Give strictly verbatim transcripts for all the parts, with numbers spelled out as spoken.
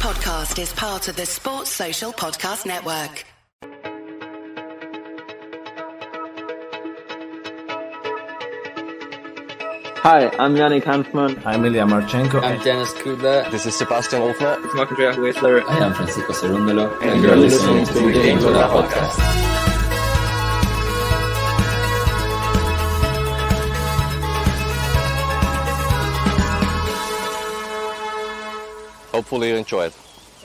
podcast is part of the Sports Social Podcast Network. Hi, I'm Yannick Hanfman. I'm Ilya Marchenko. I'm Dennis Kudla. This is Sebastian Wolfner. It's Marc-Andrea Whistler. I am Francisco Cerundolo. And, and you're listening to the Intro Podcast. Hopefully you enjoy it.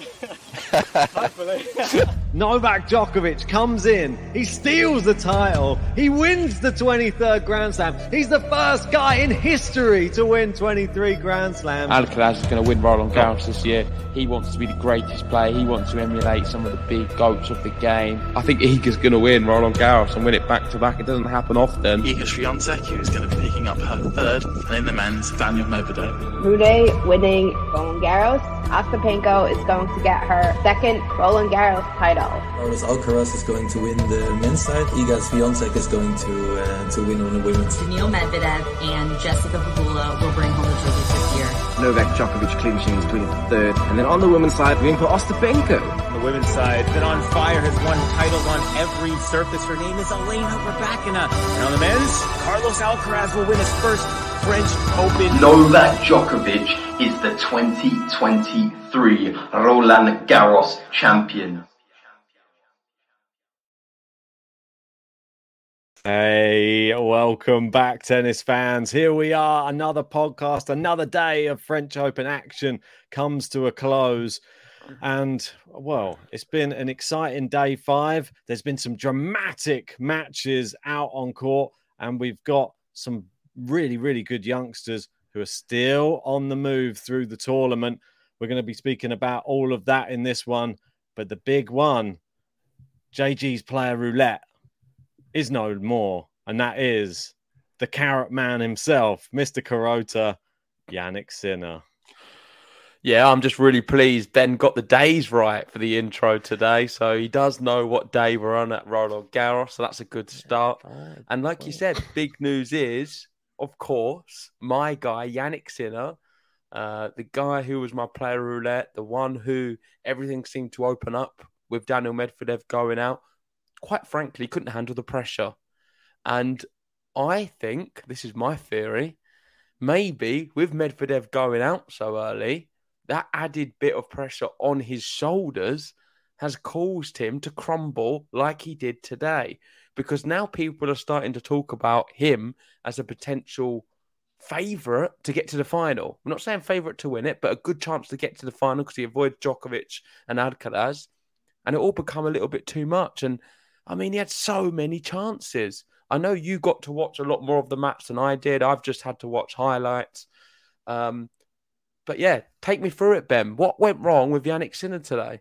Novak Djokovic comes in, he steals the title, he wins the twenty-third Grand Slam. He's the first guy in history to win twenty-three Grand Slams. Alcaraz is going to win Roland Garros this year. He wants to be the greatest player. He wants to emulate some of the big goats of the game. I think Iga's going to win Roland Garros and win it back to back. It doesn't happen often. Iga Swiatek, who's going to be picking up her third, and in the men's, Daniel Medvedev. Rude winning Roland Garros. Ostapenko is going to get her second Roland Garros title. Carlos Alcaraz is going to win the men's side. Iga Swiatek is going to uh, to win on the women's. Daniil Medvedev and Jessica Pegula will bring home the trophies this year. Novak Djokovic clinching his twenty-third. And then on the women's side, we're going for Ostapenko. On the women's side, been on fire, has won titles on every surface. Her name is Elena Rybakina. And on the men's, Carlos Alcaraz will win his first French Open. Novak Djokovic is the twenty twenty-three Roland Garros champion. Hey, welcome back, tennis fans. Here we are, another podcast, another day of French Open action comes to a close. And, well, it's been an exciting day five. There's been some dramatic matches out on court, and we've got some really, really good youngsters who are still on the move through the tournament. We're going to be speaking about all of that in this one. But the big one, J G's Player Roulette, is no more, and that is the carrot man himself, Mister Carota, Jannik Sinner. Yeah, I'm just really pleased Ben got the days right for the intro today, so he does know what day we're on at Roland Garros, so that's a good start. And like you said, big news is, of course, my guy, Jannik Sinner, uh, the guy who was my Player Roulette, the one who everything seemed to open up with Daniel Medvedev going out. Quite frankly, couldn't handle the pressure. And I think, this is my theory, maybe with Medvedev going out so early, that added bit of pressure on his shoulders has caused him to crumble like he did today. Because now people are starting to talk about him as a potential favourite to get to the final. I'm not saying favourite to win it, but a good chance to get to the final because he avoided Djokovic and Alcaraz. And it all become a little bit too much. And I mean, he had so many chances. I know you got to watch a lot more of the match than I did. I've just had to watch highlights. Um, but yeah, take me through it, Ben. What went wrong with Jannik Sinner today?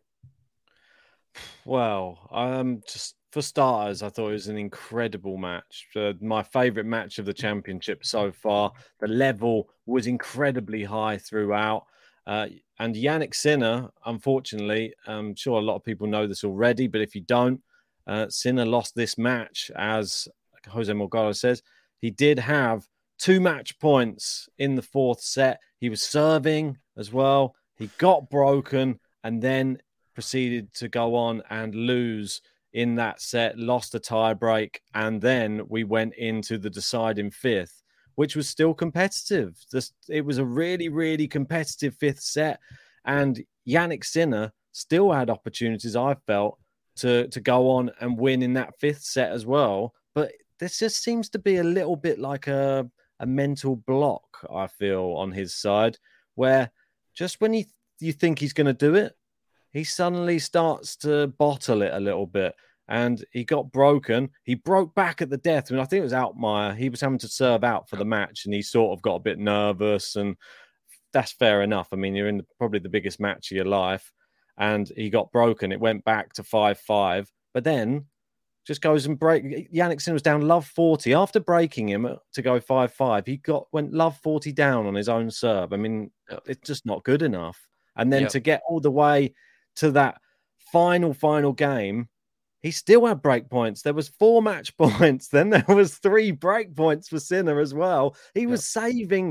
Well, um, just for starters, I thought it was an incredible match. Uh, my favourite match of the championship so far. The level was incredibly high throughout. Uh, and Jannik Sinner, unfortunately, I'm sure a lot of people know this already, but if you don't, uh, Sinner lost this match, as Jose Morgado says. He did have two match points in the fourth set. He was serving as well. He got broken and then proceeded to go on and lose in that set, lost a tie break, and then we went into the deciding fifth, which was still competitive. This, it was a really, really competitive fifth set. And Jannik Sinner still had opportunities, I felt, to, to go on and win in that fifth set as well. But this just seems to be a little bit like a, a mental block, I feel, on his side, where just when he, you think he's going to do it, he suddenly starts to bottle it a little bit. And he got broken. He broke back at the death. I mean, I think it was Altmaier. He was having to serve out for the match, and he sort of got a bit nervous, and that's fair enough. I mean, you're in the, probably the biggest match of your life, and he got broken. It went back to five five, but then just goes and break. Jannik Sinner was down love forty. After breaking him to go five five, he got went love forty down on his own serve. I mean, it's just not good enough. And then yep. to get all the way to that final, final game, he still had break points. There was four match points. Then there was three break points for Sinner as well. He was yep. saving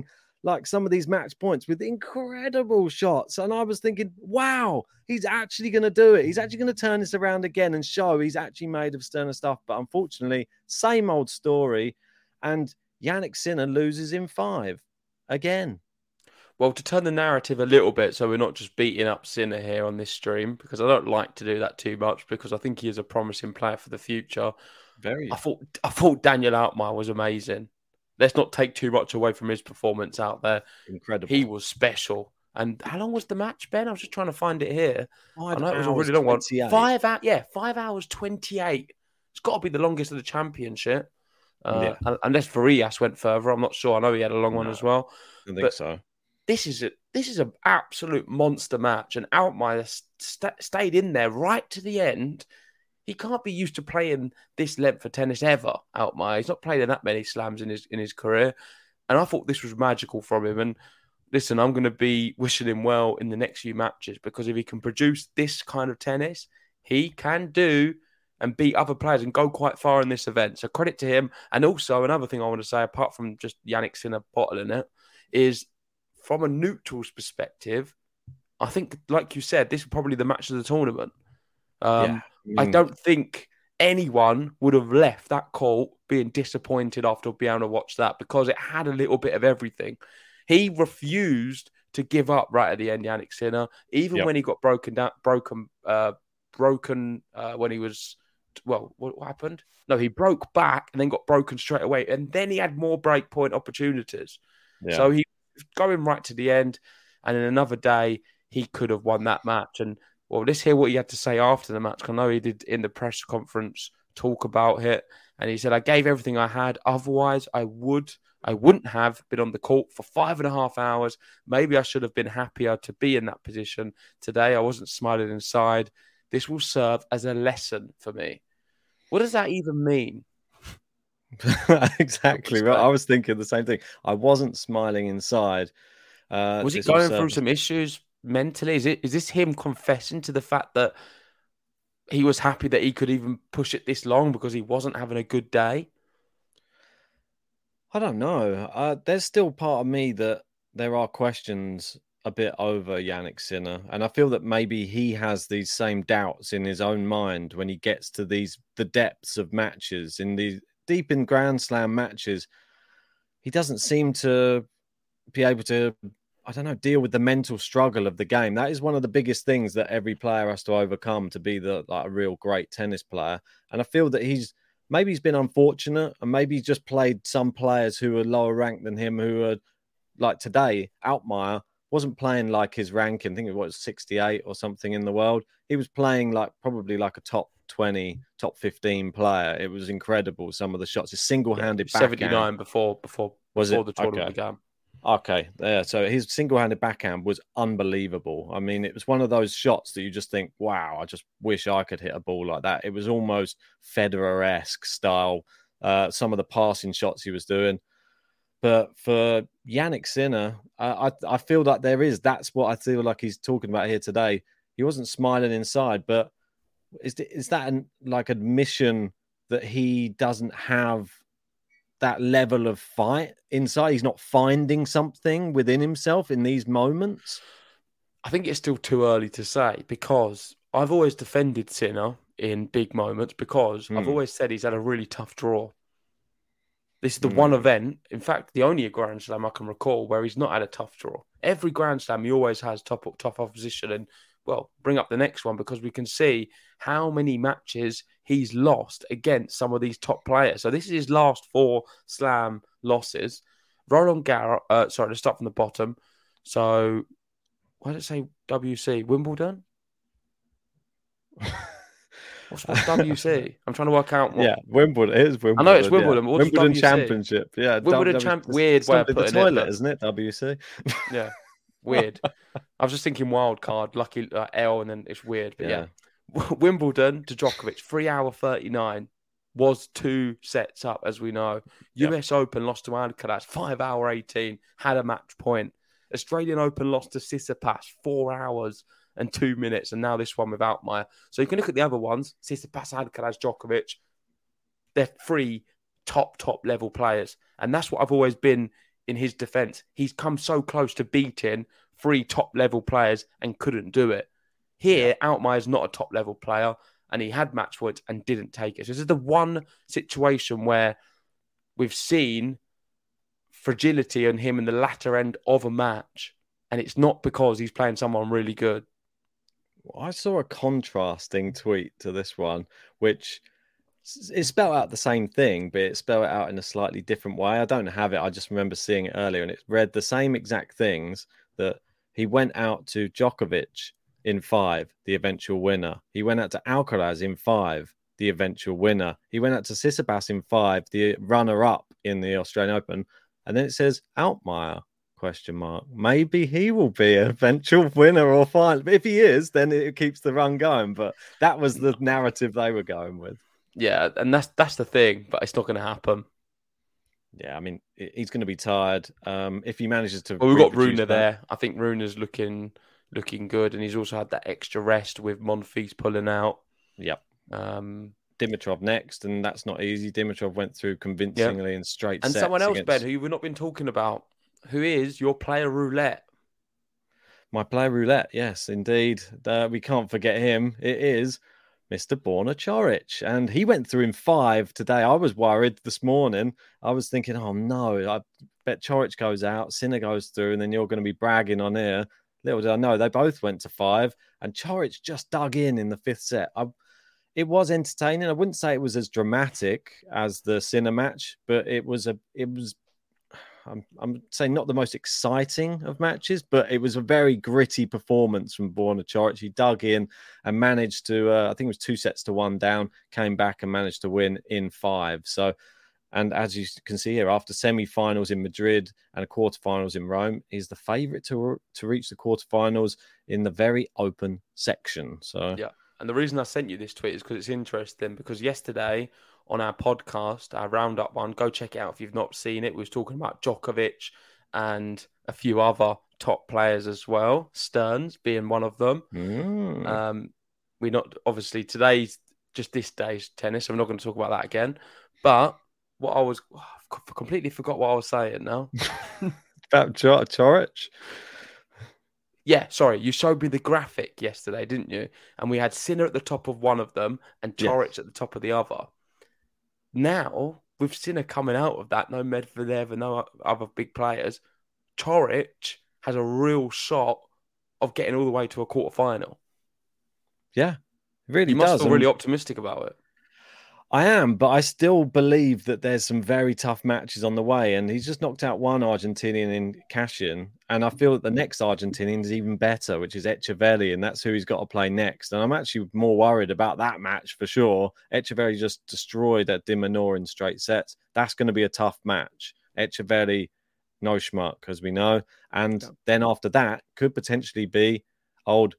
like some of these match points with incredible shots. And I was thinking, wow, he's actually going to do it. He's actually going to turn this around again and show he's actually made of sterner stuff. But unfortunately, same old story. And Jannik Sinner loses in five again. Well, to turn the narrative a little bit, so we're not just beating up Sinner here on this stream, because I don't like to do that too much, because I think he is a promising player for the future. Very. I thought I thought Daniel Altmaier was amazing. Let's not take too much away from his performance out there. Incredible. He was special. And how long was the match, Ben? I was just trying to find it here. Five I know it was a hours, really long one. twenty-eight. Five hours, yeah, five hours twenty-eight. It's got to be the longest of the championship. Uh, Yeah. Unless Varias went further, I'm not sure. I know he had a long one No, as well. I think But so. This is a this is an absolute monster match, and Altmaier st- stayed in there right to the end. He can't be used to playing this length of tennis ever. Altmaier, he's not played in that many slams in his in his career, and I thought this was magical from him. And listen, I'm going to be wishing him well in the next few matches, because if he can produce this kind of tennis, he can do and beat other players and go quite far in this event. So credit to him. And also another thing I want to say, apart from just Jannik Sinner bottling it, is from a neutral's perspective, I think, like you said, this is probably the match of the tournament. Um, Yeah. I don't think anyone would have left that court being disappointed after being able to watch that, because it had a little bit of everything. He refused to give up right at the end, Jannik Sinner, even Yep. when he got broken down, broken, uh, broken uh, when he was, well, what, what happened? No, he broke back and then got broken straight away, and then he had more break point opportunities. Yeah. So he was going right to the end, and in another day he could have won that match. And well, let's hear what he had to say after the match. I know he did in the press conference talk about it, and he said, "I gave everything I had. Otherwise, I would, I wouldn't have been on the court for five and a half hours. Maybe I should have been happier to be in that position today. I wasn't smiling inside. This will serve as a lesson for me." What does that even mean? Exactly. Right. I was thinking the same thing. I wasn't smiling inside. Uh, was he this will going serve through as- some issues mentally? Is it is this him confessing to the fact that he was happy that he could even push it this long because he wasn't having a good day? I don't know. Uh, there's still part of me that there are questions a bit over Jannik Sinner, and I feel that maybe he has these same doubts in his own mind when he gets to these the depths of matches in the deep in Grand Slam matches. He doesn't seem to be able to, I don't know, deal with the mental struggle of the game. That is one of the biggest things that every player has to overcome to be the like a real great tennis player. And I feel that he's maybe he's been unfortunate, and maybe he's just played some players who are lower ranked than him, who are like today. Altmaier wasn't playing like his ranking. I think it was sixty-eight or something in the world. He was playing like probably like a top twenty, top fifteen player. It was incredible. Some of the shots, his single-handed Yeah, seventy-nine before before was before it? the tournament Okay. began. Okay, yeah. So his single-handed backhand was unbelievable. I mean, it was one of those shots that you just think, wow, I just wish I could hit a ball like that. It was almost Federer-esque style, uh, some of the passing shots he was doing. But for Jannik Sinner, uh, I, I feel like there is, that's what I feel like he's talking about here today. He wasn't smiling inside, but is, is that an, like admission that he doesn't have that level of fight inside? He's not finding something within himself in these moments? I think it's still too early to say, because I've always defended Sinner in big moments, because I've Hmm. always said he's had a really tough draw. This is the Hmm. one event, in fact, the only Grand Slam I can recall where he's not had a tough draw. Every Grand Slam, he always has top, top opposition. And, well, bring up the next one, because we can see how many matches he's lost against some of these top players. So this is his last four Slam losses. Roland Garros, uh, sorry, let's start from the bottom. So, why did it say W C? Wimbledon? What's, what's W C? I'm trying to work out. What... Yeah, Wimbledon. It is Wimbledon. I know it's Wimbledon. Yeah. What's Wimbledon W C? Championship. Yeah, Wimbledon W- champ. it's- Weird it's way of the putting toilet, it. isn't it? W C. Yeah, weird. I was just thinking wild card, lucky uh, L, and then it's weird. But yeah, Yeah. Wimbledon to Djokovic, three hour thirty nine, was two sets up, as we know. Yep. U S Open lost to Alcaraz, five hour eighteen, had a match point. Australian Open lost to Tsitsipas, four hours and two minutes, and now this one with Altmaier. So you can look at the other ones: Tsitsipas, Alcaraz, Djokovic. They're three top top level players, and that's what I've always been in his defence. He's come so close to beating three top-level players and couldn't do it. Here, yeah. Altmaier's not a top-level player, and he had match points and didn't take it. So this is the one situation where we've seen fragility on him in the latter end of a match, and it's not because he's playing someone really good. I saw a contrasting tweet to this one, which it spelled out the same thing, but it spelled it out in a slightly different way. I don't have it. I just remember seeing it earlier, and it read the same exact things, that he went out to Djokovic in five, the eventual winner. He went out to Alcaraz in five, the eventual winner. He went out to Tsitsipas in five, the runner-up in the Australian Open. And then it says Altmaier, question mark. Maybe he will be an eventual winner or final. But if he is, then it keeps the run going. But that was the narrative they were going with. Yeah, and that's that's the thing, but it's not going to happen. Yeah, I mean, he's going to be tired. Um, if he manages to... Well, we've got Rune there. I think Rune's looking looking good, and he's also had that extra rest with Monfils pulling out. Yep. Um, Dimitrov next, and that's not easy. Dimitrov went through convincingly yeah. in straight and sets. And someone else, against... Ben, who we've not been talking about, who is your player roulette. My player roulette, yes, indeed. Uh, we can't forget him. It is Mister Borna Coric, and he went through in five today. I was worried this morning. I was thinking, oh no, I bet Coric goes out, Sinner goes through, and then you're going to be bragging on here. Little did I know, they both went to five, and Coric just dug in in the fifth set. I, it was entertaining. I wouldn't say it was as dramatic as the Sinner match, but it was a, it was. I'm, I'm saying not the most exciting of matches, but it was a very gritty performance from Borna Coric. He dug in and managed to, uh, I think it was two sets to one down, came back and managed to win in five. So, and as you can see here, after semi-finals in Madrid and quarterfinals in Rome, he's the favourite to to reach the quarterfinals in the very open section. So, yeah. And the reason I sent you this tweet is because it's interesting, because yesterday on our podcast, our roundup one, go check it out if you've not seen it. We was talking about Djokovic and a few other top players as well, Stearns being one of them. Mm. Um, we not obviously today's just this day's tennis, so I'm not going to talk about that again. But what I was, oh, I've completely forgot what I was saying now. About Coric. Yeah, sorry, you showed me the graphic yesterday, didn't you? And we had Sinner at the top of one of them and Coric yes. at the top of the other. Now, with Sinner coming out of that, no Medvedev and no other big players, Coric has a real shot of getting all the way to a quarterfinal. Yeah, it really you must does. feel really optimistic about it. I am, but I still believe that there's some very tough matches on the way, and he's just knocked out one Argentinian in Cashin, and I feel that the next Argentinian is even better, which is Echeverri, and that's who he's got to play next. And I'm actually more worried about that match for sure. Echeverri just destroyed at De Minaur in straight sets. That's going to be a tough match. Echeverri, no schmuck, as we know. And yeah. then after that, could potentially be old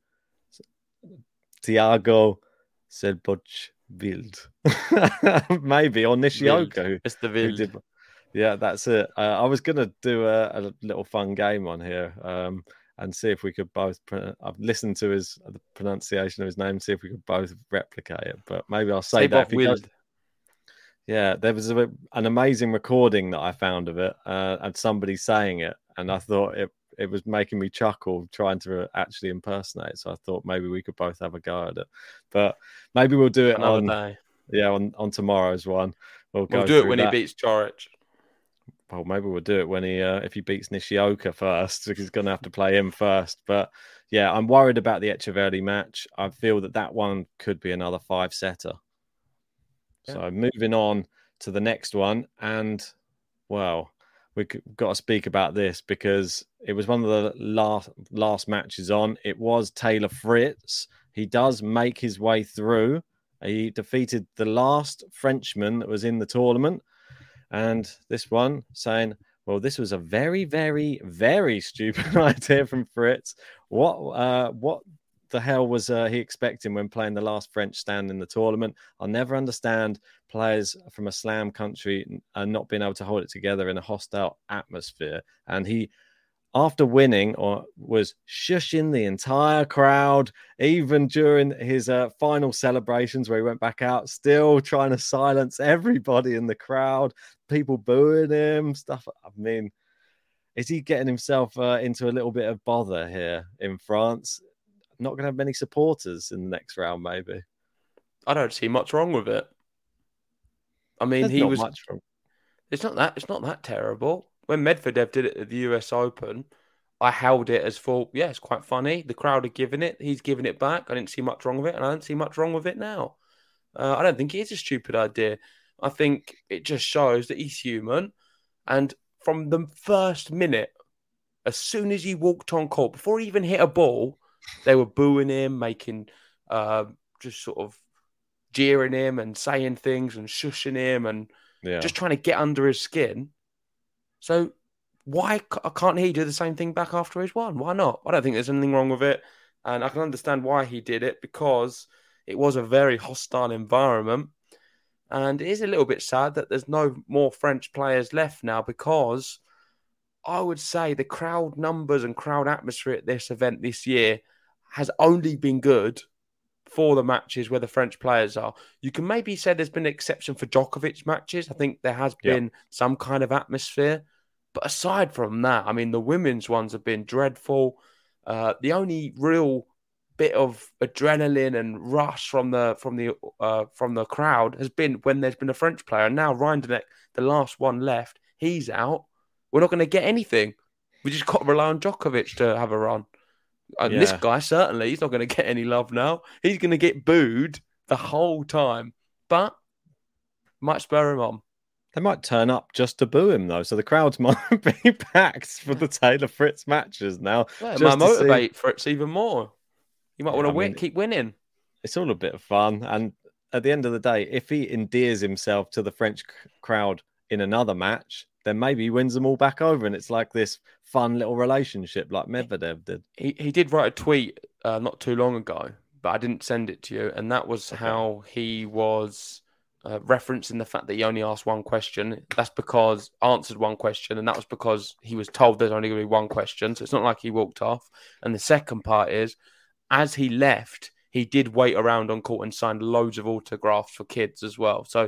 Thiago Seyboth. Wild. Maybe, or Nishioka. It's the Wild. Did, yeah, that's it. Uh, I was going to do a, a little fun game on here um, and see if we could both. I've listened to his the pronunciation of his name, see if we could both replicate it. But maybe I'll say Say that. If he Wild. does, yeah, there was a, an amazing recording that I found of it uh, and somebody saying it, and I thought it. It was making me chuckle trying to actually impersonate. So I thought maybe we could both have a go at it. But maybe we'll do it Another on day. yeah on, on tomorrow's one. We'll, we'll go do it when that. he beats Coric. Well, maybe we'll do it when he uh, if he beats Nishioka first, because he's going to have to play him first. But yeah, I'm worried about the Echeverri match. I feel that that one could be another five setter. Yeah. So moving on to the next one, and well. We've got to speak about this because it was one of the last last matches on. It was Taylor Fritz. He does make his way through. He defeated the last Frenchman that was in the tournament. And this one saying, well, this was a very, very, very stupid idea from Fritz. What, uh, what the hell was uh, he expecting when playing the last French stand in the tournament? I'll never understand players from a slam country uh, not being able to hold it together in a hostile atmosphere. And he, after winning, or was shushing the entire crowd, even during his uh, final celebrations where he went back out, still trying to silence everybody in the crowd, people booing him, stuff. I mean, is he getting himself uh, into a little bit of bother here in France? Not going to have many supporters in the next round, maybe. I don't see much wrong with it. I mean, There's he not was. Much wrong. It's not that. It's not that terrible. When Medvedev did it at the U S Open, I held it as for yeah, it's quite funny. The crowd are giving it. He's giving it back. I didn't see much wrong with it, and I don't see much wrong with it now. Uh, I don't think it is a stupid idea. I think it just shows that he's human. And from the first minute, as soon as he walked on court, before he even hit a ball, they were booing him, making uh, just sort of jeering him and saying things and shushing him and yeah. just trying to get under his skin. So why can't he do the same thing back after he's won? Why not? I don't think there's anything wrong with it. And I can understand why he did it, because it was a very hostile environment. And it is a little bit sad that there's no more French players left now, because I would say the crowd numbers and crowd atmosphere at this event this year has only been good for the matches where the French players are. You can maybe say there's been an exception for Djokovic matches. I think there has been yep. some kind of atmosphere. But aside from that, I mean, the women's ones have been dreadful. Uh, the only real bit of adrenaline and rush from the from the uh, from the crowd has been when there's been a French player. And now Rinderknech, the last one left, he's out. We're not going to get anything. We just got to rely on Djokovic to have a run. And yeah. this guy, certainly, he's not going to get any love now. He's going to get booed the whole time. But might spur him on. They might turn up just to boo him, though. So the crowds might be packed for the Taylor Fritz matches now. Well, it might motivate see... Fritz even more. You might yeah, want to win, mean, keep winning. It's all a bit of fun. And at the end of the day, if he endears himself to the French crowd in another match, then maybe he wins them all back over. And it's like this fun little relationship like Medvedev did. He he did write a tweet uh, not too long ago, but I didn't send it to you. And that was okay. how he was uh, referencing the fact that he only asked one question. That's because answered one question. And that was because he was told there's only going to be one question. So it's not like he walked off. And the second part is, as he left, he did wait around on court and signed loads of autographs for kids as well. So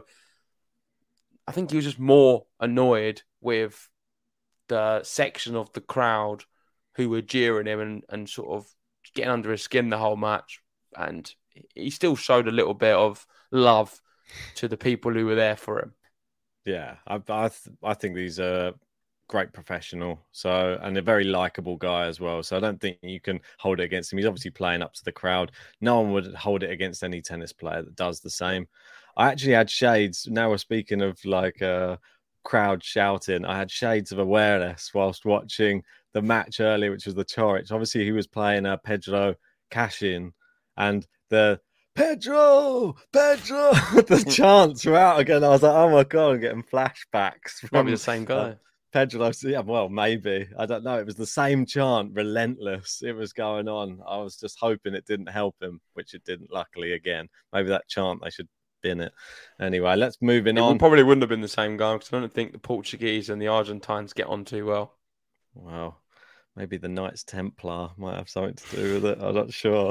I think he was just more annoyed with the section of the crowd who were jeering him and, and sort of getting under his skin the whole match. And he still showed a little bit of love to the people who were there for him. Yeah, I I, th- I think he's a great professional, so and a very likable guy as well. So I don't think you can hold it against him. He's obviously playing up to the crowd. No one would hold it against any tennis player that does the same. I actually had shades. Now we're speaking of like a crowd shouting. I had shades of awareness whilst watching the match earlier, which was the Coric. Obviously, he was playing uh, Pedro Cashin, and the Pedro, Pedro, the chant throughout again. I was like, oh my God, I'm getting flashbacks. From, Probably the same guy. Uh, Pedro, yeah, well, maybe. I don't know. It was the same chant, relentless. It was going on. I was just hoping it didn't help him, which it didn't, luckily, again. Maybe that chant, they should bin it. Anyway, let's move in it on. It probably wouldn't have been the same guy, because I don't think the Portuguese and the Argentines get on too well. Well, maybe the Knights Templar might have something to do with it. I'm not sure.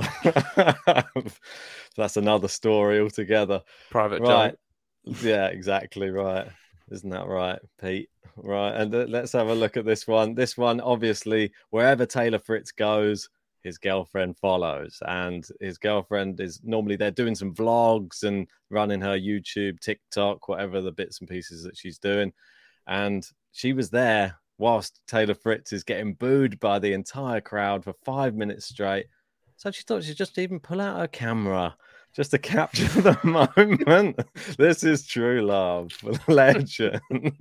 That's another story altogether. Private right. Joke. Yeah, exactly right. Isn't that right, Pete? Right. And let's have a look at this one. This one, obviously, wherever Taylor Fritz goes, his girlfriend follows. And his girlfriend is normally there doing some vlogs and running her YouTube, TikTok, whatever the bits and pieces that she's doing. And she was there whilst Taylor Fritz is getting booed by the entire crowd for five minutes straight. So she thought she'd just even pull out her camera just to capture the moment. This is true love. Legend.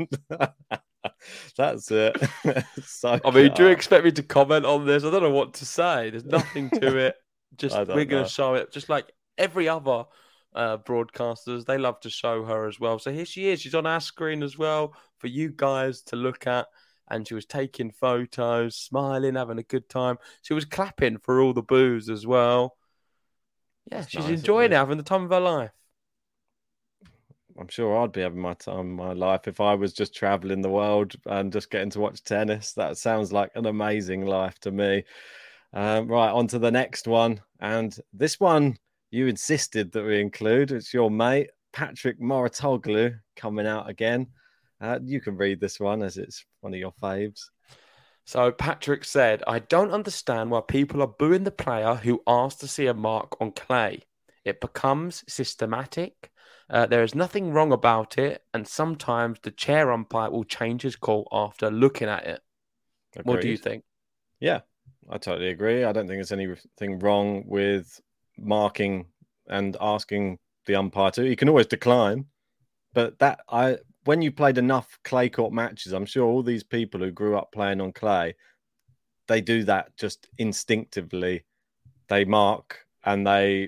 That's it. So I mean, do you expect me to comment on this? I don't know what to say. There's nothing to it. Just we're going to show it. Just like every other uh, broadcasters, they love to show her as well. So here she is. She's on our screen as well for you guys to look at. And she was taking photos, smiling, having a good time. She was clapping for all the boos as well. Yeah, That's she's nice, enjoying it, having the time of her life. I'm sure I'd be having my time of my life if I was just traveling the world and just getting to watch tennis. That sounds like an amazing life to me. Um, right, on to the next one. And this one, you insisted that we include. It's your mate, Patrick Mouratoglou, coming out again. Uh, you can read this one as it's one of your faves. So Patrick said, I don't understand why people are booing the player who asked to see a mark on clay. It becomes systematic. Uh, there is nothing wrong about it. And sometimes the chair umpire will change his call after looking at it. Agreed. What do you think? Yeah, I totally agree. I don't think there's anything wrong with marking and asking the umpire to. You can always decline. But that I... when you played enough clay court matches, I'm sure all these people who grew up playing on clay, they do that just instinctively. They mark and they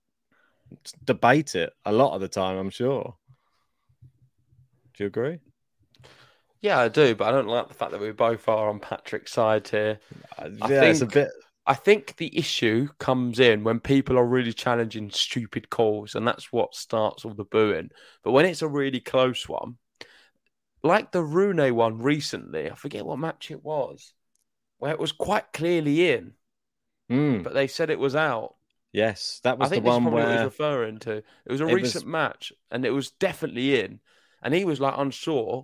debate it a lot of the time, I'm sure. Do you agree? Yeah, I do, but I don't like the fact that we both are on Patrick's side here. Uh, I yeah, think, it's a bit... I think the issue comes in when people are really challenging stupid calls, and that's what starts all the booing. But when it's a really close one, like the Rooney one recently, I forget what match it was, where it was quite clearly in, mm. but they said it was out. Yes, that was I think the this one is probably where... what he was referring to. It was a it recent was... match, and it was definitely in, and he was like unsure.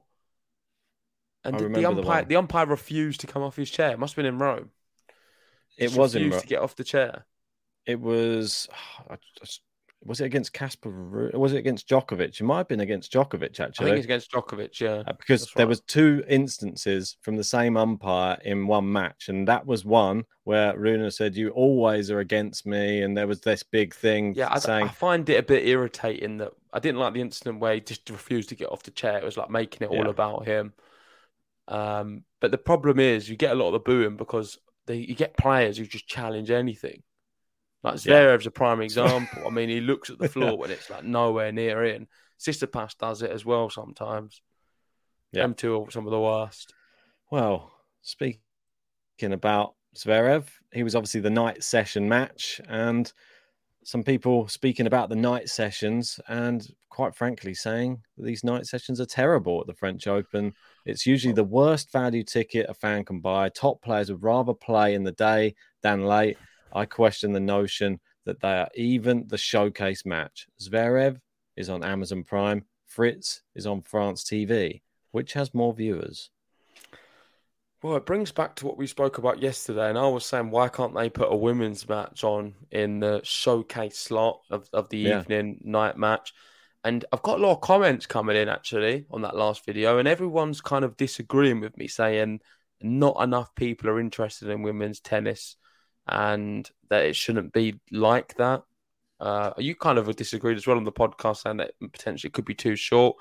And the, the umpire, the, the umpire refused to come off his chair. It must have been in Rome. It Just was refused in Rome. to get off the chair. It was. Was it against Casper? Was it against Djokovic? It might have been against Djokovic, actually. I think it's against Djokovic, yeah. Uh, because right. there was two instances from the same umpire in one match, and that was one where Rune said, "You always are against me," and there was this big thing. Yeah, I, saying... I find it a bit irritating that I didn't like the incident where he just refused to get off the chair. It was like making it all yeah. about him. Um, but the problem is, you get a lot of the booing because they, you get players who just challenge anything. Like Zverev's yeah. a prime example. I mean, he looks at the floor yeah. when it's like nowhere near in. Tsitsipas does it as well sometimes. Yeah. Them two are some of the worst. Well, speaking about Zverev, he was obviously the night session match, and some people speaking about the night sessions and quite frankly saying that these night sessions are terrible at the French Open. It's usually the worst value ticket a fan can buy. Top players would rather play in the day than late. I question the notion that they are even the showcase match. Zverev is on Amazon Prime. Fritz is on France T V. Which has more viewers? Well, it brings back to what we spoke about yesterday, and I was saying, why can't they put a women's match on in the showcase slot of, of the yeah. evening night match? And I've got a lot of comments coming in, actually, on that last video, and everyone's kind of disagreeing with me, saying not enough people are interested in women's tennis and that it shouldn't be like that. Uh, you kind of disagreed as well on the podcast, saying that potentially could be too short.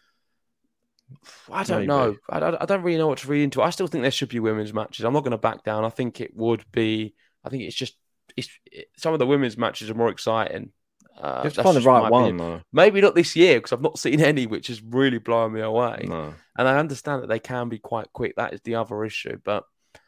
I don't Maybe. know. I, I don't really know what to read into. I still think there should be women's matches. I'm not going to back down. I think it would be. I think it's just it's it, some of the women's matches are more exciting. Uh, you have to find the right one, though. Maybe not this year because I've not seen any, which is really blowing me away. No. And I understand that they can be quite quick. That is the other issue. But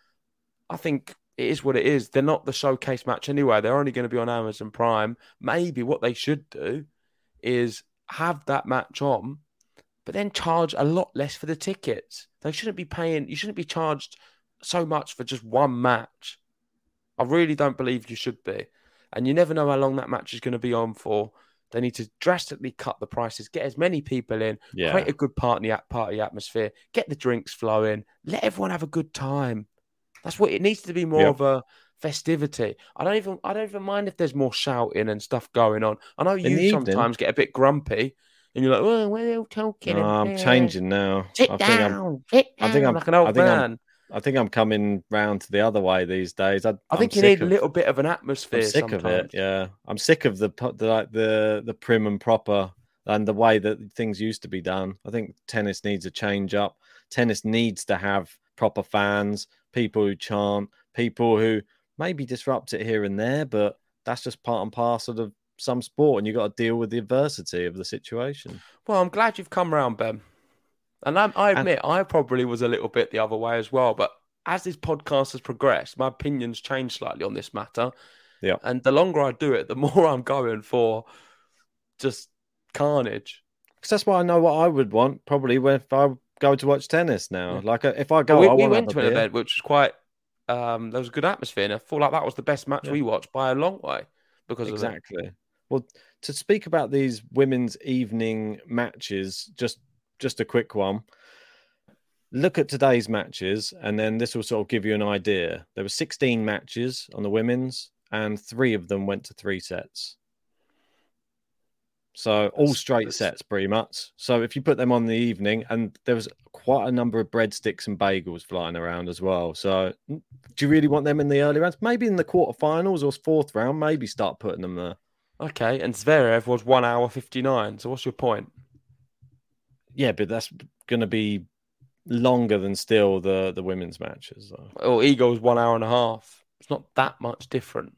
I think it is what it is. They're not the showcase match anyway. They're only going to be on Amazon Prime. Maybe what they should do is have that match on, but then charge a lot less for the tickets. They shouldn't be paying, you shouldn't be charged so much for just one match. I really don't believe you should be. And you never know how long that match is going to be on for. They need to drastically cut the prices, get as many people in, yeah. create a good party, party atmosphere, get the drinks flowing, let everyone have a good time. That's what it needs to be more yep. of a festivity. I don't even I don't even mind if there's more shouting and stuff going on. I know you sometimes evening. get a bit grumpy. And you're like, oh, we're all talking. No, I'm changing now. Sit I down. Think I'm, sit down I think I'm like an old I think man. I'm, I think I'm coming round to the other way these days. I, I think I'm you need of, a little bit of an atmosphere. I'm sick sometimes. of it. Yeah, I'm sick of the, the like the the prim and proper and the way that things used to be done. I think tennis needs a change up. Tennis needs to have proper fans, people who chant, people who maybe disrupt it here and there, but that's just part and parcel of some sport, and you've got to deal with the adversity of the situation. Well, I'm glad you've come round, Ben. And I, I admit, and, I probably was a little bit the other way as well, but as this podcast has progressed, my opinions changed slightly on this matter. Yeah. And the longer I do it, the more I'm going for just carnage. Because that's why I know what I would want, probably, if I go to watch tennis now. Yeah. Like, if I go, well, we, I we want went to to an event which was quite, um, there was a good atmosphere, and I feel like that was the best match yeah. we watched by a long way. Because exactly. of that. Well, to speak about these women's evening matches, just just a quick one. look at today's matches, and then this will sort of give you an idea. There were sixteen matches on the women's, and three of them went to three sets. So all straight sets, pretty much. So if you put them on the evening, and there was quite a number of breadsticks and bagels flying around as well. So do you really want them in the early rounds? Maybe in the quarterfinals or fourth round, maybe start putting them there. Okay, and Zverev was one hour fifty-nine. So what's your point? Yeah, but that's going to be longer than still the, the women's matches. Though. Well, Iga was one hour and a half. It's not that much different.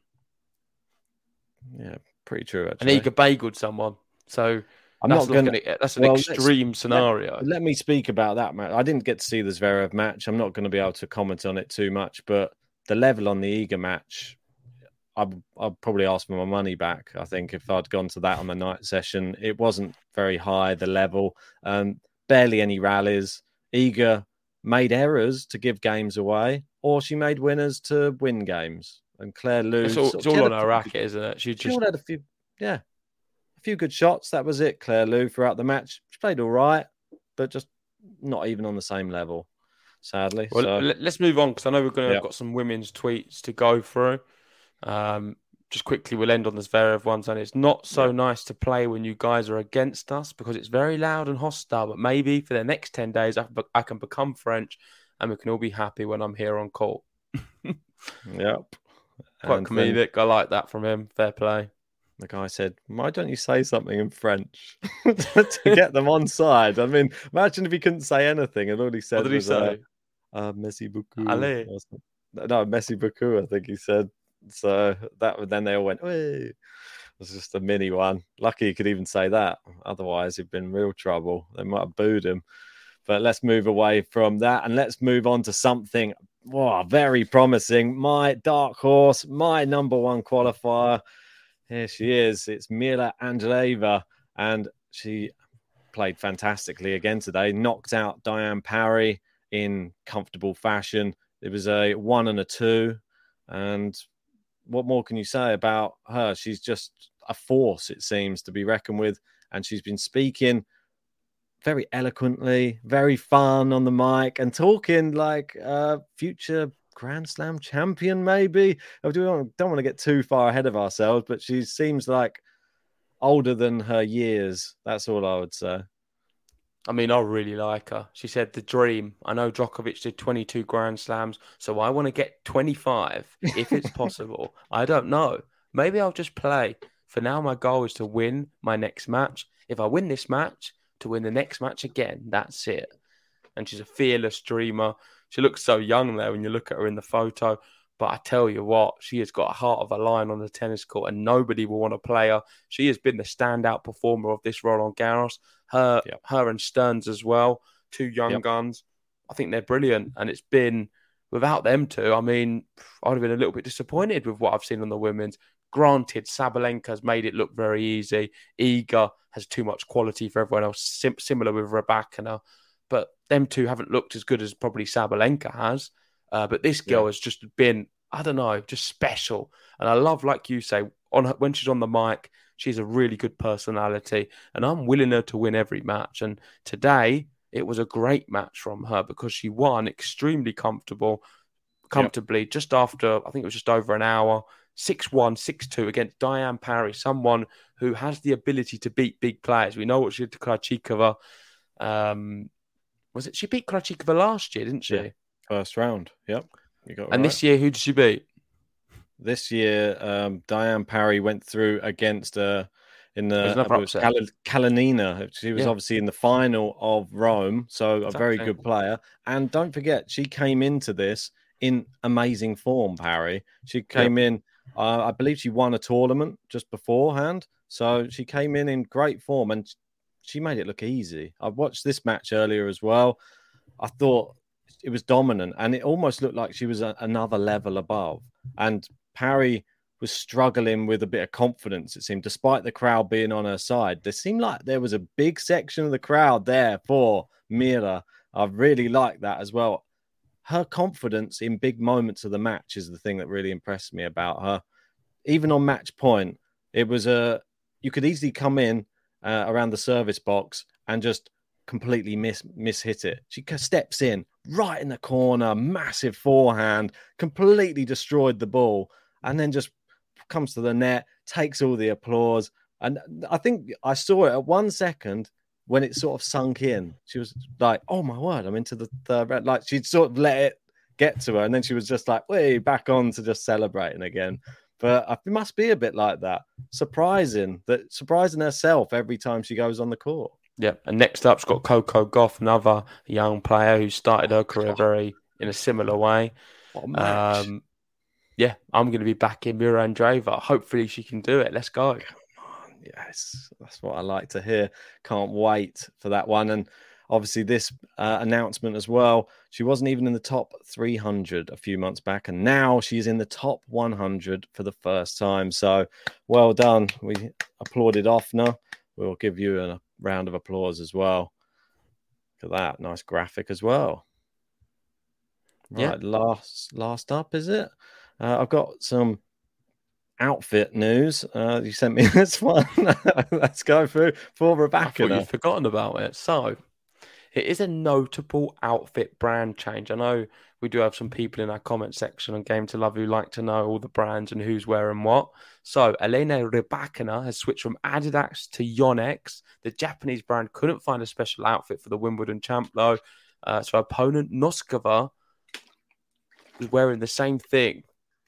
Yeah, pretty true, actually. And Iga bageled someone. So I'm that's not going to. That's an well, extreme scenario. Let, let me speak about that match. I didn't get to see the Zverev match. I'm not going to be able to comment on it too much, but the level on the Iga match, I'd, I'd probably ask for my money back. I think if I'd gone to that on the night session, it wasn't very high, the level, um, barely any rallies. Iga made errors to give games away, or she made winners to win games. And Claire Lou, it's all, it's all on her racket, isn't it? She just she had a few, yeah. A few good shots. That was it. Claire Lou throughout the match. She played all right, but just not even on the same level, sadly. Well, so, let's move on because I know we're going to yeah. have got some women's tweets to go through. Um, just quickly, we'll end on the Zverev ones. And it's not so yeah. nice to play when you guys are against us because it's very loud and hostile. But maybe for the next ten days, I, I can become French and we can all be happy when I'm here on court. Yep. Quite and comedic. then, I like that from him. Fair play. The guy said, why don't you say something in French to get them on side? I mean, imagine if he couldn't say anything and all he said what did was, he say? Uh, uh, merci beaucoup. Allez. No, merci beaucoup, I think he said. So that then they all went, hey. It was just a mini one. Lucky he could even say that. Otherwise, he'd been in real trouble. They might have booed him. But let's move away from that and let's move on to something oh, very promising. My dark horse, my number one qualifier. Here she is. It's Mila Andreeva, and she played fantastically again today. Knocked out Diane Parry in comfortable fashion. It was a one and a two. And what more can you say about her? She's just a force, it seems, to be reckoned with. And she's been speaking very eloquently, very fun on the mic, and talking like a future Grand Slam champion, maybe. I don't want to get too far ahead of ourselves, but she seems like older than her years. That's all I would say. I mean, I really like her. She said the dream. I know Djokovic did twenty-two Grand Slams, so I want to get twenty-five if it's possible. I don't know. Maybe I'll just play. For now, my goal is to win my next match. If I win this match, to win the next match again. That's it. And she's a fearless dreamer. She looks so young there when you look at her in the photo. But I tell you what, she has got a heart of a lion on the tennis court and nobody will want to play her. She has been the standout performer of this Roland Garros. Her, yep. her and Stearns as well, two young yep. guns. I think they're brilliant. And it's been, without them two, I mean, I'd have been a little bit disappointed with what I've seen on the women's. Granted, Sabalenka's made it look very easy. Iga has too much quality for everyone else, sim- similar with Rybakina. But them two haven't looked as good as probably Sabalenka has. Uh, but this girl yeah. has just been, I don't know, just special. And I love, like you say, on her, when she's on the mic, she's a really good personality. And I'm willing her to win every match. And today, it was a great match from her because she won extremely comfortable, comfortably, yep. just after, I think it was just over an hour, six one, six two against Diane Parry, someone who has the ability to beat big players. We know what she did to Krejcikova. Um, was it? She beat Krejcikova last year, didn't she? Yeah. First round. Yep. You got it and right. This year, who did she beat? This year, um, Diane Parry went through against uh, in the Kal- Kalinina. She was yeah. obviously in the final of Rome, so exactly. a very good player. And don't forget, she came into this in amazing form, Parry. She came yeah. in, uh, I believe she won a tournament just beforehand. So she came in in great form and she made it look easy. I watched this match earlier as well. I thought it was dominant and it almost looked like she was a, another level above. And Parry was struggling with a bit of confidence, it seemed, despite the crowd being on her side. There seemed like there was a big section of the crowd there for Mira. I really liked that as well. Her confidence in big moments of the match is the thing that really impressed me about her. Even on match point, it was a you could easily come in uh, around the service box and just completely miss miss-hit it. She steps in right in the corner, massive forehand, completely destroyed the ball, and then just comes to the net, takes all the applause. And I think I saw it at one second when it sort of sunk in. She was like, oh my word, I'm into the third round. Like she'd sort of let it get to her, and then she was just like, way back on to just celebrating again. But it must be a bit like that. Surprising, that surprising herself every time she goes on the court. Yeah, and next up's got Coco Gauff, another young player who started her career very in a similar way. What a match. Um, yeah, I'm going to be back in Mira Andreeva. Hopefully she can do it. Let's go. Yes, that's what I like to hear. Can't wait for that one. And obviously this uh, announcement as well, she wasn't even in the top three hundred a few months back, and now she's in the top one hundred for the first time. So well done. We applauded Offner. We'll give you a round of applause as well. Look at that. Nice graphic as well. Yeah. Right, last, last up, is it? Uh, I've got some outfit news. Uh, you sent me this one. Let's go through for Rebecca. You've forgotten about it. So it is a notable outfit brand change. I know we do have some people in our comment section on Game to Love who like to know all the brands and who's wearing what. So Elena Rybakina has switched from Adidas to Yonex. The Japanese brand couldn't find a special outfit for the Wimbledon champ though. Uh, so opponent Noskova is wearing the same thing.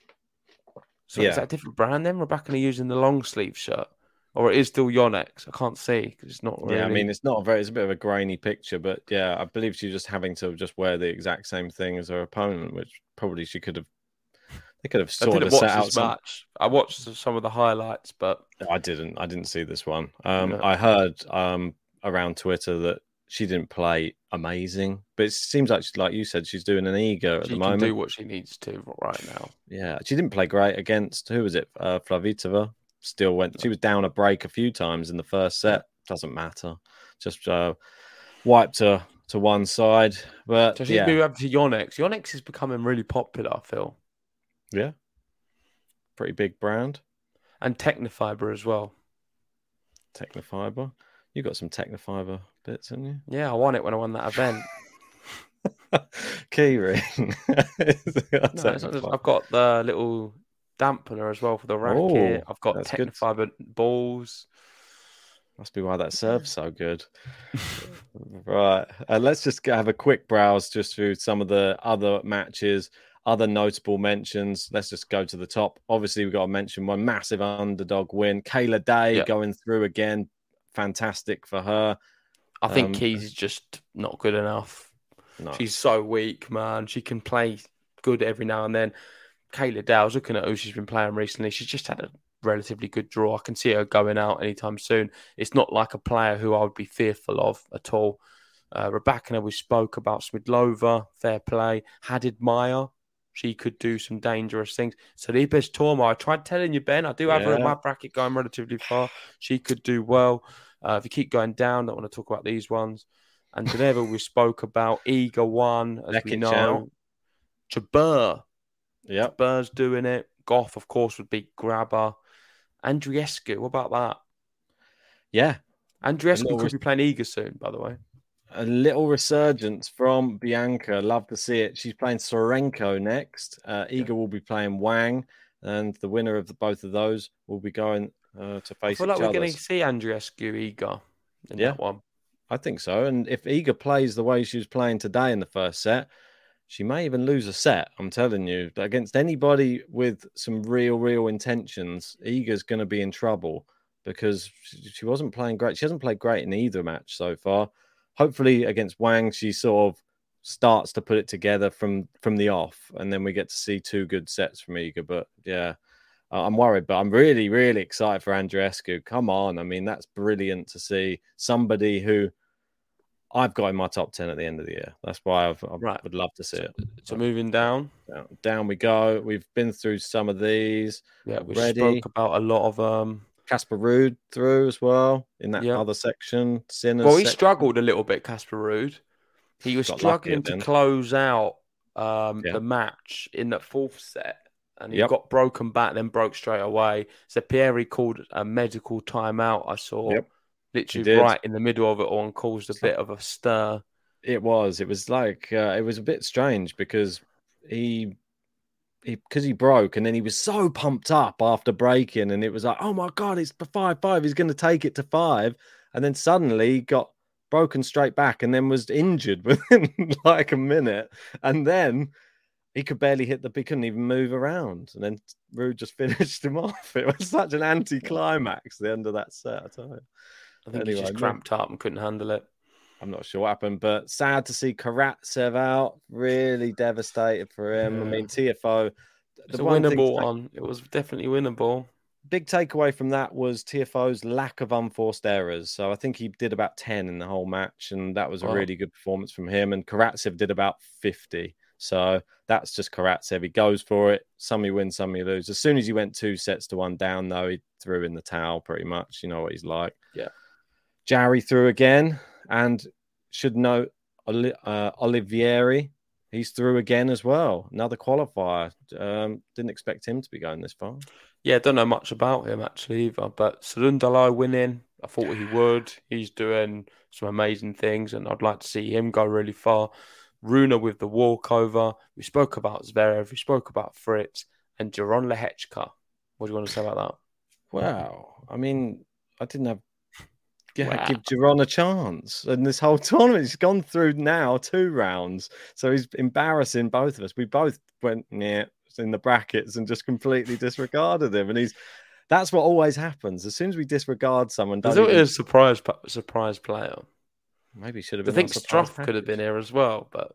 So yeah. Is that a different brand then? Rybakina using the long sleeve shirt? Or it is still Yonex? I can't see because it's not really... Yeah, I mean, it's not a very... It's a bit of a grainy picture, but yeah, I believe she's just having to just wear the exact same thing as her opponent, which probably she could have... They could have sort of set out some... match. I watched some of the highlights, but... I didn't. I didn't see this one. Um, No. I heard um, around Twitter that she didn't play amazing, but it seems like, like you said, she's doing an ego at She the can moment. do what she needs to right now. Yeah, she didn't play great against... Who was it? Uh, Flavitova. Still went. She was down a break a few times in the first set. Doesn't matter. Just uh, wiped her to one side. But So she's yeah, moved up to Yonex. Yonex is becoming really popular, I feel. yeah, pretty big brand. And Technofiber as well. Technofiber. You got some Technofiber bits, haven't you? Yeah, I won it when I won that event. Keyring. No, it's not just- I've got the little dampener as well for the racket. Oh, I've got that's good. Technofiber balls. Must be why that serve's so good. Right. Uh, let's just go have a quick browse just through some of the other matches, other notable mentions. Let's just go to the top. Obviously, we've got to mention one massive underdog win. Kayla Day Yeah. going through again. Fantastic for her. I think Um, Keys is just not good enough. No. She's so weak, man. She can play good every now and then. Kayla Day, I was looking at who she's been playing recently. She's just had a relatively good draw. I can see her going out anytime soon. It's not like a player who I would be fearful of at all. Uh, Rebecca, we spoke about Smidlova, fair play. Hadid Maya, she could do some dangerous things. Sorribes Tormo, I tried telling you, Ben, I do have her in Yeah. my bracket going relatively far. She could do well. Uh, if you keep going down, I don't want to talk about these ones. And Geneva, we spoke about. Iga won, as we Lekic know. out. Jabeur. Yep. Jabeur's doing it. Goff, of course, would beat Grabber. Andriescu, what about that? Yeah. Andriescu little could res- be playing Iga soon, by the way. A little resurgence from Bianca. Love to see it. She's playing Sorenko next. Uh, Iga will be playing Wang, and the winner of the, both of those will be going uh, to I face feel each like we're other. going to see Andriescu, Iga in Yeah. that one. I think so. And if Iga plays the way she was playing today in the first set, she may even lose a set. I'm telling you, against anybody with some real, real intentions, Iga's going to be in trouble because she, she wasn't playing great. She hasn't played great in either match so far. Hopefully against Wang, she sort of starts to put it together from, from the off, and then we get to see two good sets from Iga. But yeah, uh, I'm worried, but I'm really, really excited for Andreescu. Come on. I mean, that's brilliant to see somebody who I've got in my top ten at the end of the year. That's why I've, I Right. would love to see it. So moving down. Down, down we go. We've been through some of these. Yeah, we Ready. spoke about a lot of... um. Casper Ruud through as well in that Yeah. other section. Sinners Well, he section. struggled a little bit, Casper Ruud. He was Got lucky struggling at the to end. close out um, Yeah. the match in the fourth set. And he Yep. got broken back, then broke straight away. So Pieri called a medical timeout, I saw. Yep. literally right in the middle of it all, and caused a bit of a stir. It was. It was like uh, it was a bit strange because he, he, because he broke, and then he was so pumped up after breaking, and it was like, oh my god, it's five five. He's going to take it to five, and then suddenly he got broken straight back, and then was injured within like a minute, and then he could barely hit the. He couldn't even move around, and then Ruud just finished him off. It was such an anti-climax at the end of that set. I tell you. I think Anyway, he just cramped up and couldn't handle it. I'm not sure what happened, but sad to see Karatsev out. Really devastated for him. Yeah. I mean, T F O. It's a winnable one. It was definitely winnable. Big takeaway from that was T F O's lack of unforced errors. So I think he did about ten in the whole match, and that was a Wow. really good performance from him. And Karatsev did about fifty. So that's just Karatsev. He goes for it. Some he wins, some he loses. As soon as he went two sets to one down, though, he threw in the towel pretty much. You know what he's like. Yeah. Jarry through again, and should note uh, Olivieri, he's through again as well. Another qualifier. Um, didn't expect him to be going this far. Yeah, don't know much about him actually either, but Cerundolo winning, I thought he would. He's doing some amazing things, and I'd like to see him go really far. Rune with the walkover. We spoke about Zverev, we spoke about Fritz, and Jaron Lehechka. What do you want to say about that? Wow. I mean, I didn't have Yeah, Wow. give Jaron a chance. And this whole tournament, he's gone through now two rounds. So he's embarrassing both of us. We both went yeah, in the brackets and just completely disregarded him. And he's that's what always happens. As soon as we disregard someone, I don't thought he even- was a surprise, surprise player. maybe should have I been. think on surprise Struff could have been here as well, but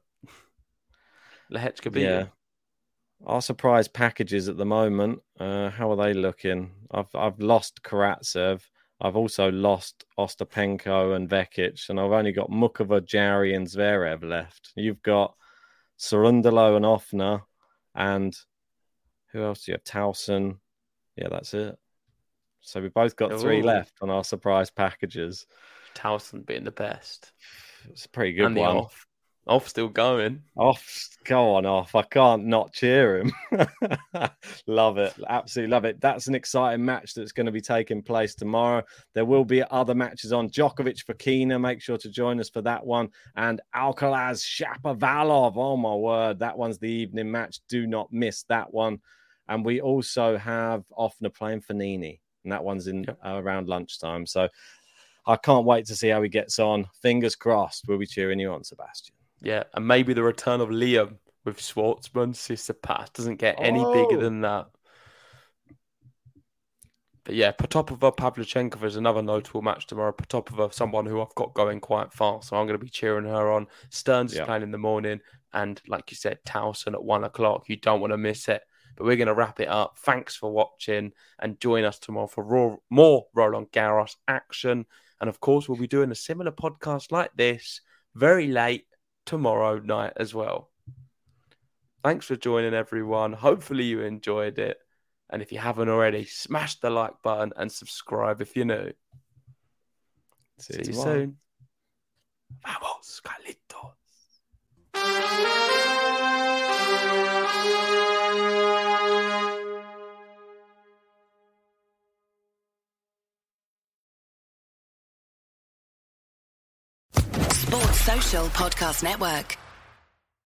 Lehechka beat Yeah. him. Our surprise packages at the moment, uh, how are they looking? I've I've lost Karatsev. I've also lost Ostapenko and Vekic, and I've only got Mukova, Jarry, and Zverev left. You've got Cerundolo and Ofner, and who else do you have? Towson. Yeah, that's it. So we've both got three Ooh. left on our surprise packages. Towson being the best. It's a pretty good and the one. off. Off still going. Off, go on off. I can't not cheer him. Love it. Absolutely love it. That's an exciting match that's going to be taking place tomorrow. There will be other matches on. Djokovic for Kina. Make sure to join us for that one. And Alcaraz Shapovalov. Oh, my word. That one's the evening match. Do not miss that one. And we also have Offner playing Fanini. And that one's in Yep. uh, around lunchtime. So I can't wait to see how he gets on. Fingers crossed. We'll be cheering you on, Sebastian. Yeah, and maybe the return of Liam with Schwartzman, Tsitsipas. Doesn't get any Oh. bigger than that. But yeah, Potapova, Pavlyuchenkova is another notable match tomorrow. Potapova, someone who I've got going quite far, so I'm going to be cheering her on. Stearns Yeah. is playing in the morning, and like you said, Towson at one o'clock. You don't want to miss it. But we're going to wrap it up. Thanks for watching, and join us tomorrow for raw, more Roland Garros action. And of course, we'll be doing a similar podcast like this very late tomorrow night as well. Thanks for joining, everyone. Hopefully you enjoyed it. And if you haven't already, smash the like button and subscribe if you're new. See See you you tomorrow. soon. Vamos, Carlitos. Sports Social Podcast Network.